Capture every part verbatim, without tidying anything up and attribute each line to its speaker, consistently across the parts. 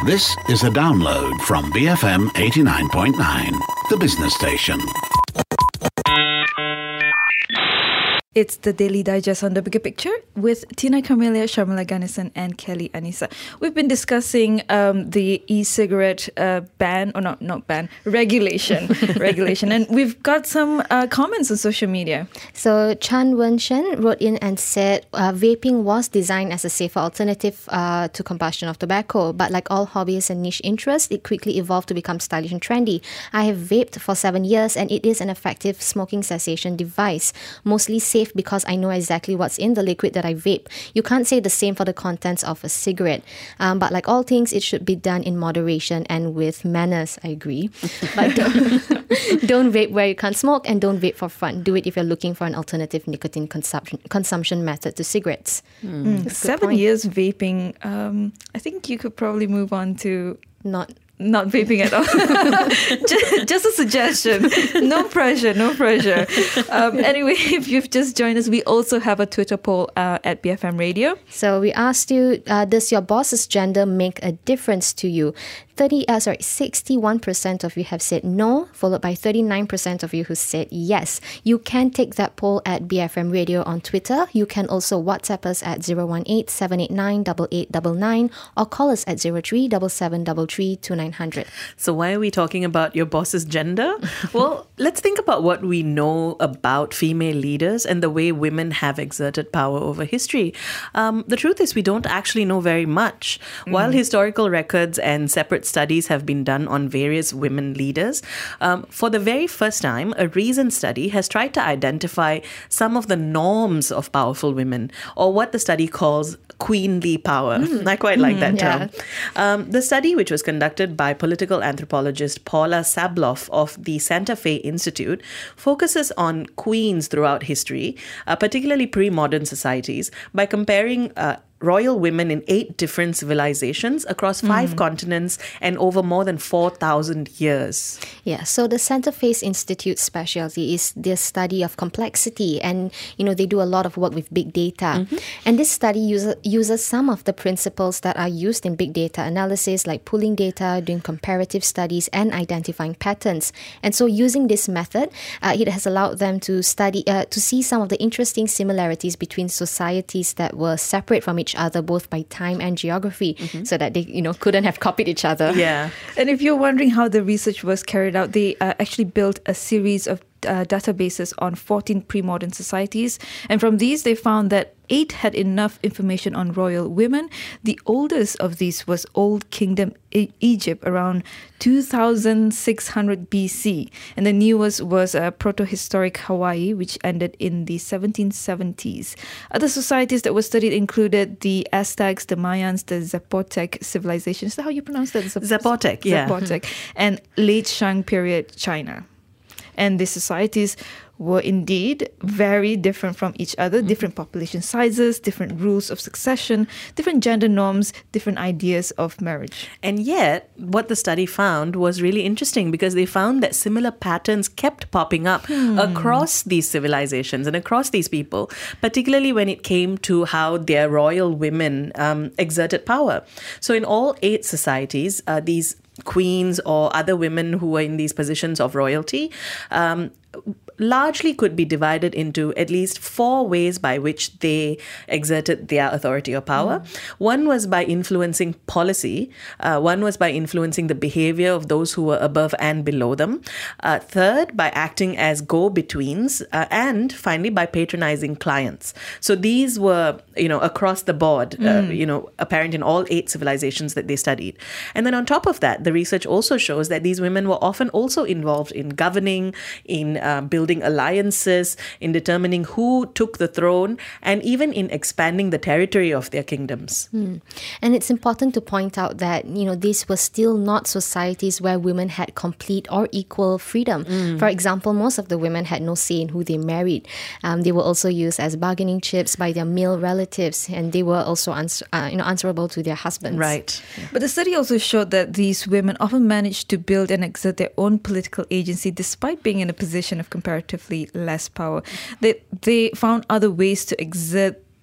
Speaker 1: This is a download from B F M eighty-nine point nine, the business station.
Speaker 2: It's the Daily Digest on The Bigger Picture with Tina Carmelia, Sharmila Ganesan and Kelly Anissa. We've been discussing um, the e-cigarette uh, ban, or not not ban, regulation. regulation. And we've got some uh, comments on social media.
Speaker 3: So Chan Wen-shen wrote in and said, uh, vaping was designed as a safer alternative uh, to combustion of tobacco. But like all hobbies and niche interests, it quickly evolved to become stylish and trendy. I have vaped for seven years and it is an effective smoking cessation device. Mostly safe because I know exactly what's in the liquid that I vape. You can't say the same for the contents of a cigarette. Um, but like all things, it should be done in moderation and with manners, I agree. But don't, don't vape where you can't smoke and don't vape for fun. Do it if you're looking for an alternative nicotine consumption consumption method to cigarettes.
Speaker 2: Mm. Mm. Seven point. years vaping, um, I think you could probably move on to...
Speaker 3: Not...
Speaker 2: Not vaping at all. just, just a suggestion. No pressure, no pressure. Um, anyway, if you've just joined us, we also have a Twitter poll uh, at B F M Radio.
Speaker 3: So we asked you, uh, does your boss's gender make a difference to you? thirty, uh, sorry, sixty-one percent of you have said no, followed by thirty-nine percent of you who said yes. You can take that poll at B F M Radio on Twitter. You can also WhatsApp us at zero one eight, seven eight nine, eight eight nine nine or call us at zero three seven seven three three two nine zero zero.
Speaker 4: So why are we talking about your boss's gender? Well, let's think about what we know about female leaders and the way women have exerted power over history. Um, the truth is we don't actually know very much. Mm. While historical records and separate studies have been done on various women leaders, um, for the very first time, a recent study has tried to identify some of the norms of powerful women, or what the study calls queenly power. Mm. I quite like that term. Yeah. Um, the study, which was conducted by political anthropologist Paula Sabloff of the Santa Fe Institute, focuses on queens throughout history, uh, particularly pre-modern societies, by comparing uh, royal women in eight different civilizations across five mm. continents and over more than four thousand years.
Speaker 3: Yeah, so the Santa Fe Institute specialty is the study of complexity, and you know they do a lot of work with big data. Mm-hmm. And this study uses, uses some of the principles that are used in big data analysis, like pooling data, doing comparative studies, and identifying patterns. And so using this method, uh, it has allowed them to study, uh, to see some of the interesting similarities between societies that were separate from each other both by time and geography, mm-hmm. so that they you know couldn't have copied each other.
Speaker 4: Yeah.
Speaker 2: And if you're wondering how the research was carried out, they uh, actually built a series of uh, databases on fourteen pre-modern societies, and from these they found that eight had enough information on royal women. The oldest of these was Old Kingdom e- Egypt around two thousand six hundred B C, and the newest was uh, Protohistoric Hawaii, which ended in the seventeen seventies. Other societies that were studied included the Aztecs, the Mayans, the Zapotec civilization. Is that how you pronounce that? Zap-
Speaker 4: Zapotec, yeah.
Speaker 2: Zapotec, and late Shang period China. And these societies were indeed very different from each other, mm-hmm. different population sizes, different rules of succession, different gender norms, different ideas of marriage.
Speaker 4: And yet, what the study found was really interesting, because they found that similar patterns kept popping up hmm. across these civilizations and across these people, particularly when it came to how their royal women um, exerted power. So in all eight societies, uh, these queens or other women who were in these positions of royalty um, largely could be divided into at least four ways by which they exerted their authority or power. Mm. One was by influencing policy. Uh, one was by influencing the behavior of those who were above and below them. Uh, third, by acting as go-betweens. Uh, and finally, by patronizing clients. So these were, you know, across the board, mm. uh, you know, apparent in all eight civilizations that they studied. And then on top of that, the research also shows that these women were often also involved in governing, in uh, building alliances, in determining who took the throne, and even in expanding the territory of their kingdoms.
Speaker 3: Mm. And it's important to point out that, you know, these were still not societies where women had complete or equal freedom. Mm. For example, most of the women had no say in who they married. Um, they were also used as bargaining chips by their male relatives, and they were also ans- uh, you know, answerable to their husbands.
Speaker 4: Right.
Speaker 2: Yeah. But the study also showed that these women often managed to build and exert their own political agency despite being in a position of comparatively less power. They they found other ways to exert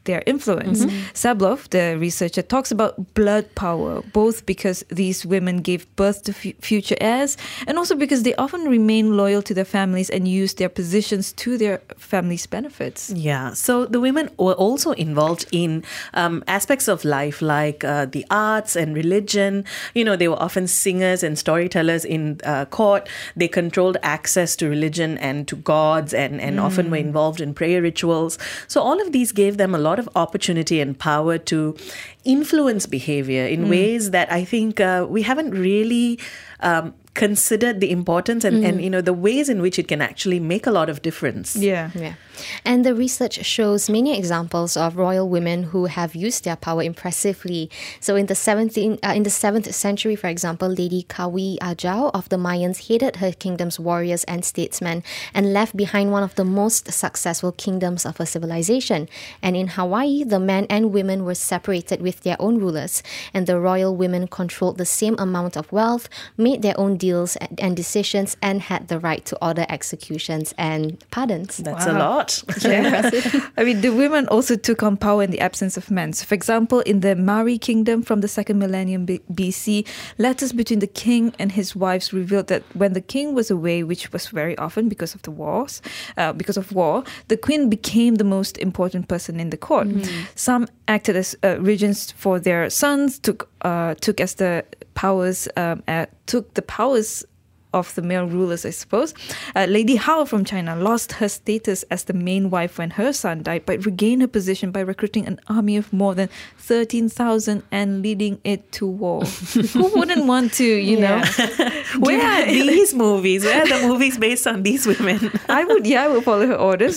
Speaker 2: their influence. Mm-hmm. Sabloff, the researcher, talks about blood power, both because these women gave birth to f- future heirs and also because they often remain loyal to their families and use their positions to their families' benefits.
Speaker 4: Yeah, so the women were also involved in um, aspects of life like uh, the arts and religion. You know, they were often singers and storytellers in uh, court. They controlled access to religion and to gods and, and mm. often were involved in prayer rituals. So all of these gave them a lot of opportunity and power to influence behavior in mm. ways that I think uh, we haven't really um, considered the importance and, mm. and, you know, the ways in which it can actually make a lot of difference.
Speaker 2: Yeah.
Speaker 3: Yeah. And the research shows many examples of royal women who have used their power impressively. So in the seventeenth, uh, in the seventh century, for example, Lady Kawi Ajau of the Mayans headed her kingdom's warriors and statesmen and left behind one of the most successful kingdoms of her civilization. And in Hawaii, the men and women were separated with their own rulers, and the royal women controlled the same amount of wealth, made their own deals and decisions, and had the right to order executions and pardons.
Speaker 4: That's
Speaker 2: wow.
Speaker 4: a lot.
Speaker 2: Yeah. I mean, the women also took on power in the absence of men. So, for example, in the Mari kingdom from the second millennium B C, letters between the king and his wives revealed that when the king was away, which was very often because of the wars, uh, because of war, the queen became the most important person in the court. Mm. Some acted as uh, regents for their sons, took uh, took as the powers, um, uh, took the powers of the male rulers, I suppose. Uh, Lady Hao from China lost her status as the main wife when her son died, but regained her position by recruiting an army of more than thirteen thousand and leading it to war. Who wouldn't want to, you
Speaker 4: yeah.
Speaker 2: know?
Speaker 4: Where are these movies? Where are the movies based on these women?
Speaker 2: I would, yeah, I would follow her orders.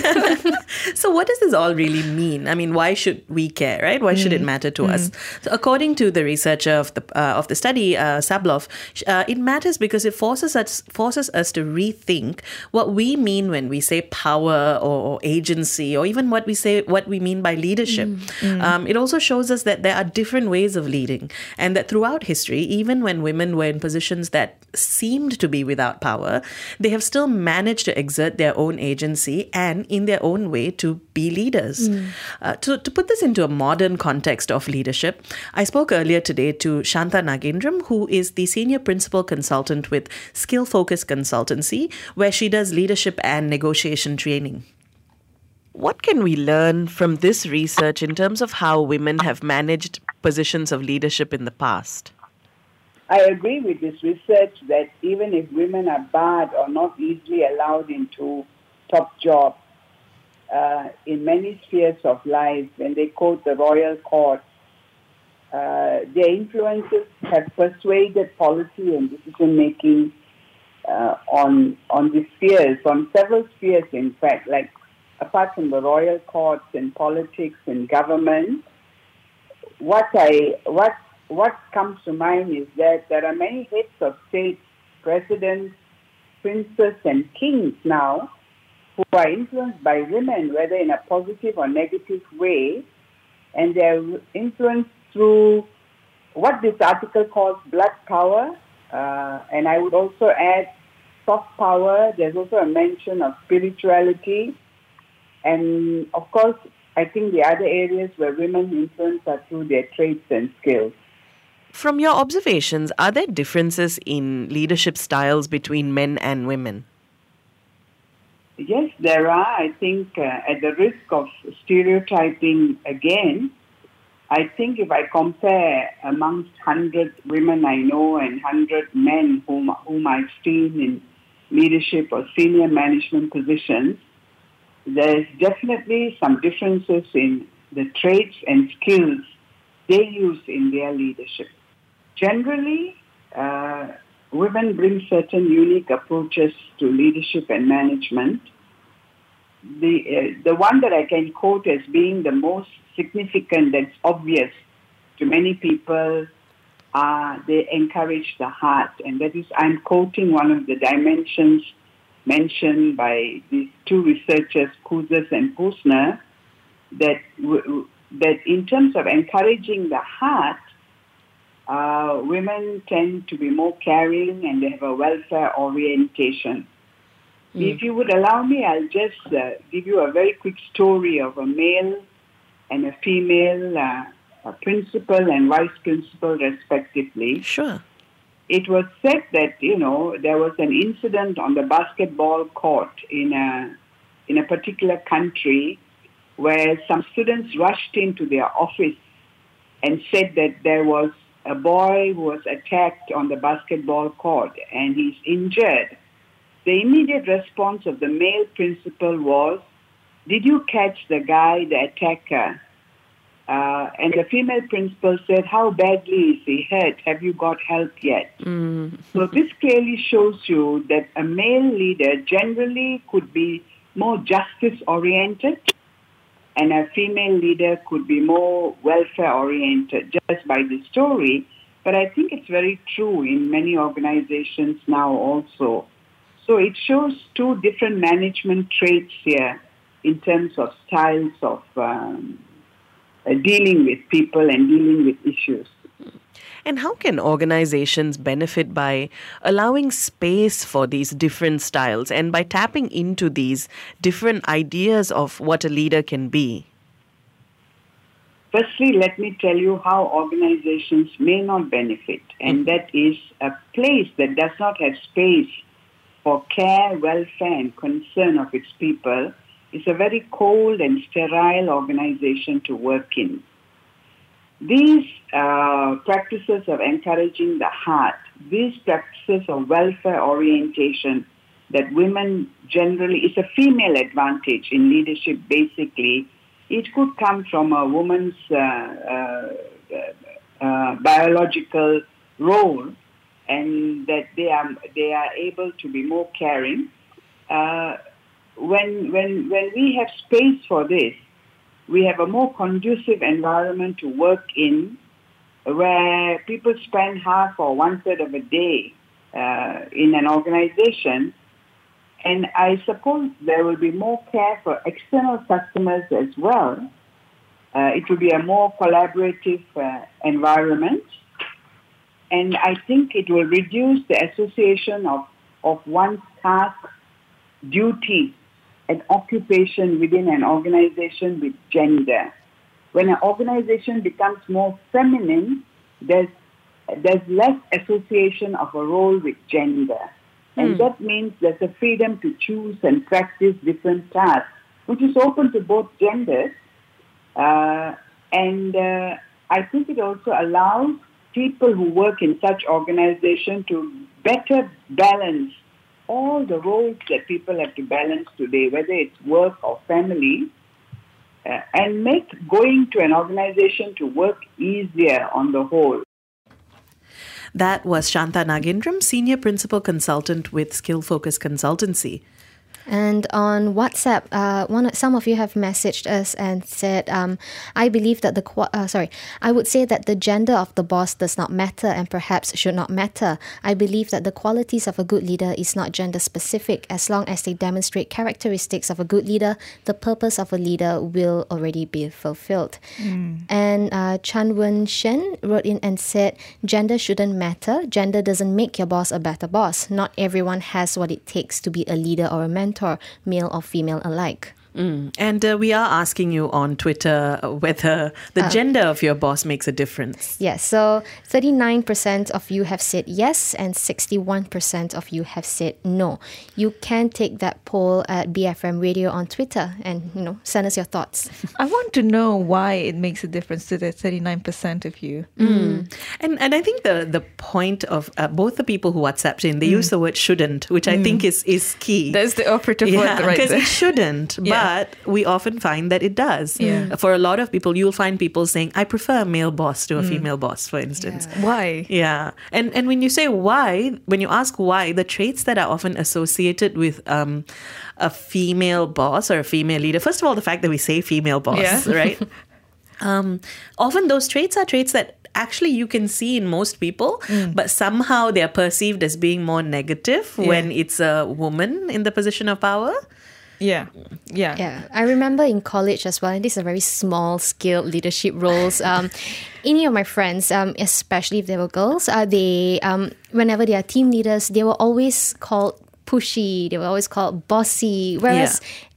Speaker 4: So what does this all really mean? I mean, why should we care, right? Why mm. should it matter to mm. us? So according to the researcher of the uh, of the study, uh, Sabloff, uh, it matters because it forces us forces us to rethink what we mean when we say power or, or agency, or even what we say what we mean by leadership. Mm. Mm. Um, it also shows us that there are different ways of leading, and that throughout history, even when women were in positions that seemed to be without power, they have still managed to exert their own agency and in their own way to be leaders. Mm. Uh, to, to put this into a modern context of leadership, I spoke earlier today to Shanta Nagendram, who is the senior principal consultant with Skill Focus Consultancy, where she does leadership and negotiation training. What can we learn from this research in terms of how women have managed positions of leadership in the past?
Speaker 5: I agree with this research that even if women are barred or not easily allowed into top jobs, uh, in many spheres of life, when they quote the royal court, uh, their influences have persuaded policy and decision-making uh, on on the spheres, on several spheres, in fact, like apart from the royal courts and politics and government. What I what What comes to mind is that there are many heads of state, presidents, princes, and kings now who are influenced by women, whether in a positive or negative way, and they're influenced through what this article calls blood power, uh, and I would also add soft power. There's also a mention of spirituality, and of course, I think the other areas where women influence are through their traits and skills.
Speaker 4: From your observations, are there differences in leadership styles between men and women?
Speaker 5: Yes, there are. I think uh, at the risk of stereotyping again, I think if I compare amongst one hundred women I know and one hundred men whom, whom I've seen in leadership or senior management positions, there's definitely some differences in the traits and skills they use in their leadership. Generally, uh, women bring certain unique approaches to leadership and management. The uh, the one that I can quote as being the most significant, that's obvious to many people, are they encourage the heart. And that is, I'm quoting one of the dimensions mentioned by these two researchers, Kouzes and Posner, that w- that in terms of encouraging the heart, uh, women tend to be more caring and they have a welfare orientation. Mm. If you would allow me, I'll just uh, give you a very quick story of a male and a female uh, a principal and vice principal respectively.
Speaker 4: Sure.
Speaker 5: It was said that, you know, there was an incident on the basketball court in a in a particular country where some students rushed into their office and said that there was a boy who was attacked on the basketball court and he's injured. The immediate response of the male principal was, "Did you catch the guy, the attacker?" Uh, and the female principal said, "How badly is he hurt? Have you got help yet?"
Speaker 4: Mm.
Speaker 5: So this clearly shows you that a male leader generally could be more justice-oriented and a female leader could be more welfare-oriented, just by the story. But I think it's very true in many organizations now also. So it shows two different management traits here in terms of styles of um, uh, dealing with people and dealing with issues.
Speaker 4: And how can organizations benefit by allowing space for these different styles and by tapping into these different ideas of what a leader can be?
Speaker 5: Firstly, let me tell you how organizations may not benefit, and that is a place that does not have space for care, welfare, and concern of its people is a very cold and sterile organization to work in. These uh, practices of encouraging the heart, these practices of welfare orientation that women generally, is a female advantage in leadership basically. It could come from a woman's uh, uh, uh, biological role, and that they are they are able to be more caring. Uh, when when when we have space for this, we have a more conducive environment to work in, where people spend half or one third of a day uh, in an organization. And I suppose there will be more care for external customers as well. Uh, it will be a more collaborative uh, environment. And I think it will reduce the association of, of one's task, duty, and occupation within an organization with gender. When an organization becomes more feminine, there's, there's less association of a role with gender. And that means there's a freedom to choose and practice different tasks, which is open to both genders. Uh, and uh, I think it also allows people who work in such organizations to better balance all the roles that people have to balance today, whether it's work or family, uh, and make going to an organization to work easier on the whole.
Speaker 4: That was Shanta Nagendram, Senior Principal Consultant with Skill Focus Consultancy.
Speaker 3: And on WhatsApp, uh, one some of you have messaged us and said, um, "I believe that the qu- uh, sorry, I would say that the gender of the boss does not matter and perhaps should not matter. I believe that the qualities of a good leader is not gender specific. As long as they demonstrate characteristics of a good leader, the purpose of a leader will already be fulfilled." Mm. And uh, Chan Wen Shen wrote in and said, "Gender shouldn't matter. Gender doesn't make your boss a better boss. Not everyone has what it takes to be a leader or a mentor, male or female alike."
Speaker 4: Mm. And uh, we are asking you on Twitter whether the uh, gender of your boss makes a difference.
Speaker 3: Yes, so thirty-nine percent of you have said yes and sixty-one percent of you have said no. You can take that poll at B F M Radio on Twitter and, you know, send us your thoughts.
Speaker 2: I want to know why it makes a difference to the thirty-nine percent of you.
Speaker 4: Mm. And and I think the, the point of uh, both the people who WhatsApped in, they mm. use the word shouldn't, which I mm. think is, is key.
Speaker 2: That's the operative
Speaker 4: yeah,
Speaker 2: word right
Speaker 4: because
Speaker 2: there.
Speaker 4: it shouldn't, yeah. But we often find that it does. Yeah. For a lot of people, you'll find people saying, "I prefer a male boss to a mm. female boss," for instance.
Speaker 2: Yeah. Why?
Speaker 4: Yeah. And and when you say why, when you ask why, the traits that are often associated with um, a female boss or a female leader, first of all, the fact that we say female boss, yeah. right? um, often those traits are traits that actually you can see in most people, mm. but somehow they are perceived as being more negative yeah. when it's a woman in the position of power.
Speaker 2: Yeah, yeah.
Speaker 3: Yeah, I remember in college as well, and these are very small scale leadership roles. Um, any of my friends, um, especially if they were girls, uh, they um, whenever they are team leaders, they were always called pushy, they were always called bossy. Whereas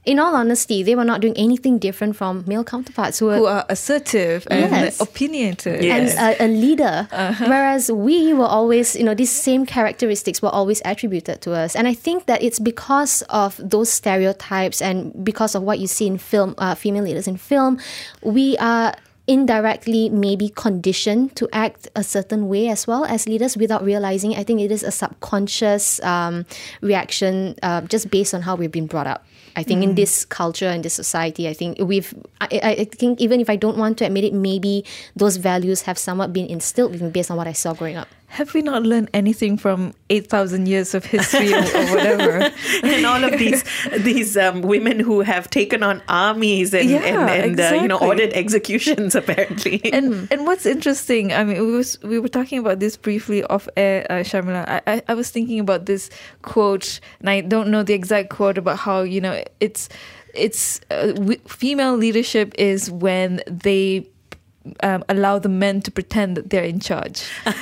Speaker 3: in all honesty, they were not doing anything different from male counterparts who were,
Speaker 2: Who are assertive and
Speaker 3: Yes.
Speaker 2: opinionated.
Speaker 4: Yes.
Speaker 3: and a, a leader. Whereas we were always, you know, these same characteristics were always attributed to us. And I think that it's because of those stereotypes and because of what you see in film, uh, female leaders in film, we are indirectly maybe conditioned to act a certain way as well as leaders without realizing. I think it is a subconscious um, reaction uh, just based on how we've been brought up. I think mm. in this culture and this society, I think we've, I, I think even if I don't want to admit it, maybe those values have somewhat been instilled with me based on what I saw growing up.
Speaker 2: Have we not learned anything from eight thousand years of history or, or whatever?
Speaker 4: And all of these these um, women who have taken on armies and,
Speaker 2: Yeah,
Speaker 4: and, and uh, you know,
Speaker 2: exactly.
Speaker 4: ordered executions, apparently.
Speaker 2: And and what's interesting, I mean, we was we were talking about this briefly off air, uh, Sharmila. I, I I was thinking about this quote, and I don't know the exact quote about how, you know, it's it's uh, w- female leadership is when they um, allow the men to pretend that they're in charge.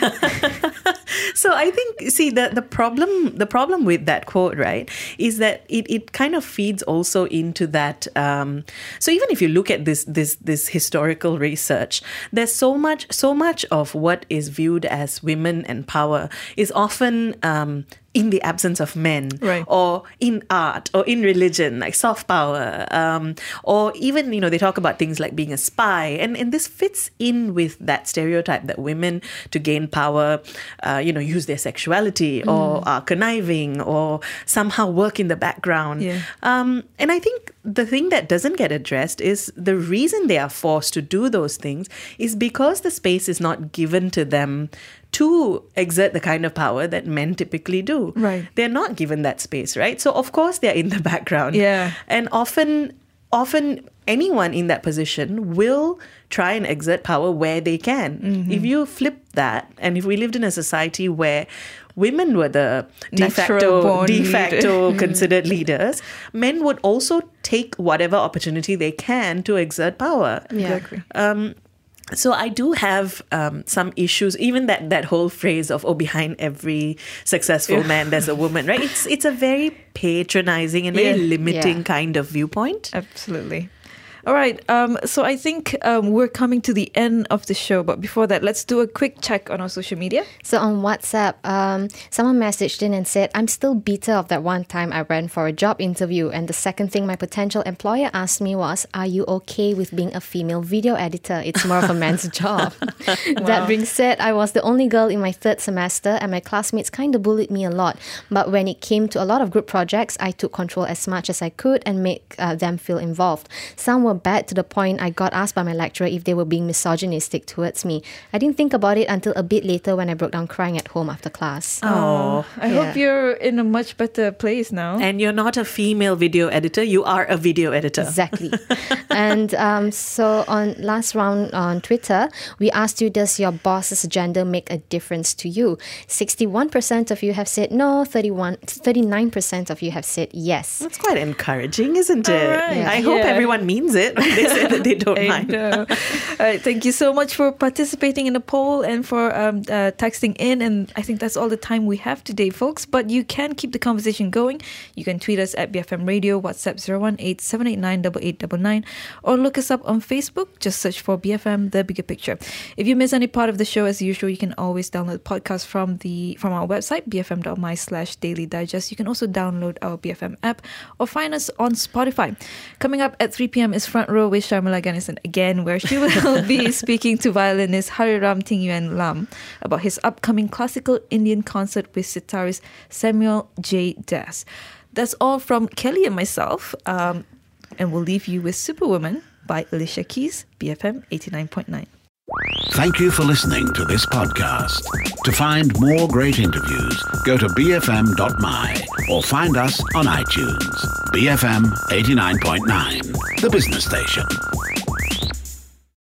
Speaker 4: So I think, see, the, the problem the problem with that quote, right, is that it, it kind of feeds also into that. Um, so even if you look at this this this historical research, there's so much so much of what is viewed as women and power is often um, in the absence of men,
Speaker 2: Right.
Speaker 4: or in art, or in religion, like soft power, um, or even, you know, they talk about things like being a spy, and, and this fits in with that stereotype that women, to gain power, uh, you know, use their sexuality, mm. or are conniving, or somehow work in the background.
Speaker 2: Yeah.
Speaker 4: Um, and I think the thing that doesn't get addressed is the reason they are forced to do those things is because the space is not given to them to exert the kind of power that men typically do.
Speaker 2: Right.
Speaker 4: They're not given that space, right? So of course they're in the background.
Speaker 2: Yeah.
Speaker 4: And often often anyone in that position will try and exert power where they can. Mm-hmm. If you flip that, and if we lived in a society where women were the de
Speaker 2: Natural
Speaker 4: facto,
Speaker 2: born
Speaker 4: de facto
Speaker 2: leader.
Speaker 4: considered leaders, men would also take whatever opportunity they can to exert power.
Speaker 3: Yeah.
Speaker 2: Exactly.
Speaker 4: Um, So I do have um, some issues, even that, that whole phrase of, oh, behind every successful
Speaker 2: Yeah.
Speaker 4: man, there's a woman, right? It's it's a very patronizing and very
Speaker 2: Yeah.
Speaker 4: limiting
Speaker 3: Yeah.
Speaker 4: kind of viewpoint.
Speaker 2: Absolutely. All right. Um, so I think um, we're coming to the end of the show. But before that, let's do a quick check on our social media.
Speaker 3: So on WhatsApp, um, someone messaged in and said, I'm still bitter of that one time I ran for a job interview. And the second thing my potential employer asked me was, are you okay with being a female video editor? It's more of a man's job. That being said, I was the only girl in my third semester and my classmates kind of bullied me a lot. But when it came to a lot of group projects, I took control as much as I could and make uh, them feel involved. Some were bad to the point I got asked by my lecturer if they were being misogynistic towards me. I didn't think about it until a bit later when I broke down crying at home after class.
Speaker 4: Oh,
Speaker 2: I
Speaker 3: Yeah.
Speaker 2: hope you're in a much better place now.
Speaker 4: and you're not a female video editor, you are a video editor.
Speaker 3: Exactly. And um, so on last round on Twitter, we asked you, does your boss's gender make a difference to you? sixty-one percent of you have said no, thirty-one, thirty-nine percent of you have said yes.
Speaker 4: That's quite encouraging, isn't it?
Speaker 2: right.
Speaker 4: I hope
Speaker 2: Yeah.
Speaker 4: everyone means it when they say that they don't
Speaker 2: I
Speaker 4: mind.
Speaker 2: know. All right, thank you so much for participating in the poll and for um, uh, texting in. And I think that's all the time we have today, folks. But you can keep the conversation going. You can tweet us at B F M Radio, WhatsApp zero one eight seven eight nine eight eight nine nine, or look us up on Facebook. Just search for B F M, The Bigger Picture. If you miss any part of the show, as usual, you can always download the podcast from the from our website, b f m dot m y slash daily digest. You can also download our B F M app or find us on Spotify. Coming up at three p.m. is Front Row with Sharmila Ganesan again, where she will be speaking to violinist Hariram Tingyuan Lam about his upcoming classical Indian concert with sitarist Samuel J. Das. That's all from Kelly and myself, um, and we'll leave you with Superwoman by Alicia Keys, B F M eighty-nine point nine.
Speaker 1: Thank you for listening to this podcast. To find more great interviews, go to b f m dot m y or find us on iTunes. B F M eighty-nine point nine, the business station.